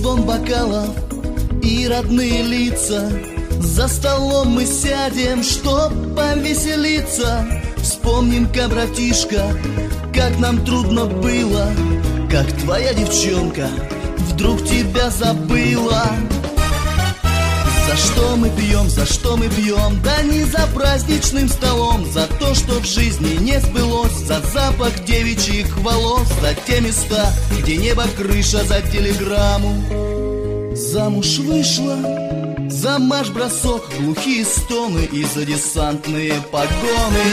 звон бокалов и родные лица. За столом мы сядем, чтоб повеселиться. Вспомним-ка, братишка, как нам трудно было, как твоя девчонка вдруг тебя забыла. За что мы пьем, за что мы пьем? Да не за праздничным столом, за то, что в жизни не сбылось, за запах девичьих волос, за те места, где небо крыша, за телеграмму. Замуж вышла, за марш-бросок, глухие стоны и за десантные погоны.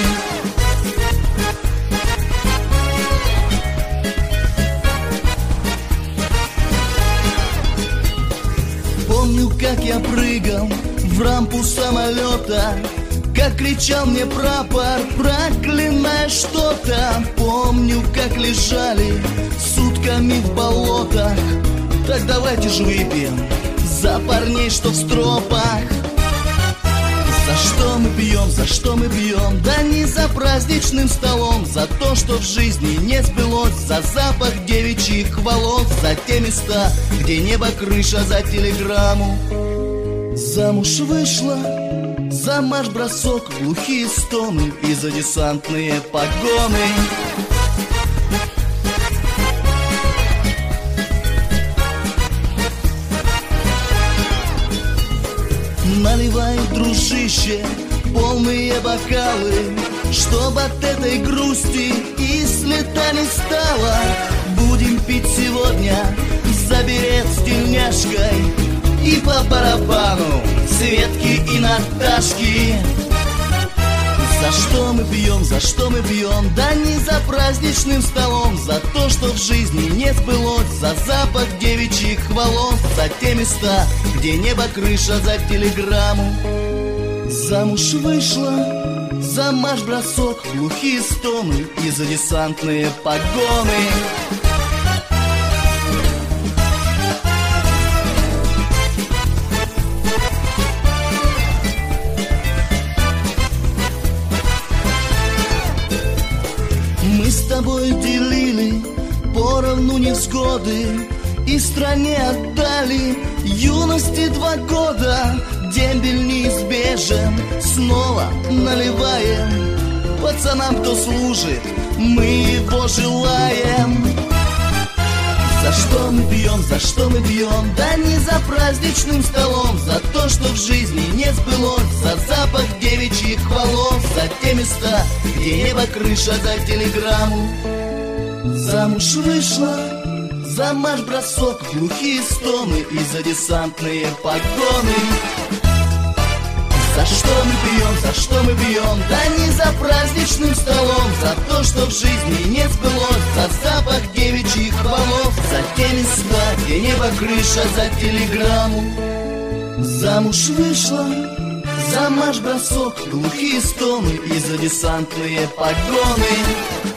Помню, как я прыгал в рампу самолета, как кричал мне прапор, проклиная что-то. Помню, как лежали сутками в болотах. Так давайте же выпьем за парней, что в стропах. За что мы пьем, за что мы пьем? Да не за праздничным столом, за то, что в жизни не сбылось, за запах девичьих волос, за те места, где небо крыша, за телеграмму. Замуж вышла, за марш-бросок, глухие стоны и за десантные погоны. Наливай, дружище, полные бокалы, чтоб от этой грусти и следа не стало. Будем пить сегодня за берет с тельняшкой и по барабану Светки и Наташки. За что мы пьем, за что мы пьем? Да не за праздничным столом, за то, что в жизни не сбылось, за запах девичьих волос, за те места, где небо крыша, за телеграмму. Замуж вышла, за марш-бросок, глухие стоны и за десантные погоны. Мы с тобой делили поровну невзгоды и стране отдали юности 2 года. Дембель неизбежен, снова наливаем пацанам, кто служит, мы его желаем. За что мы пьем, за что мы пьем? Да не за праздничным столом, за то, что в жизни не сбылось, за запах девичьих волос, за те места, где небо крыша, за телеграмму. Замуж вышла, за марш-бросок, глухие стоны и за десантные погоны. За что мы пьем, за что мы пьем? Да не за праздничным столом, за то, что в жизни не сбылось, за запах девичьих волос, за те места, где небо крыша, за телеграмму. Замуж вышла, за марш-бросок, глухие стоны и за десантные погоны.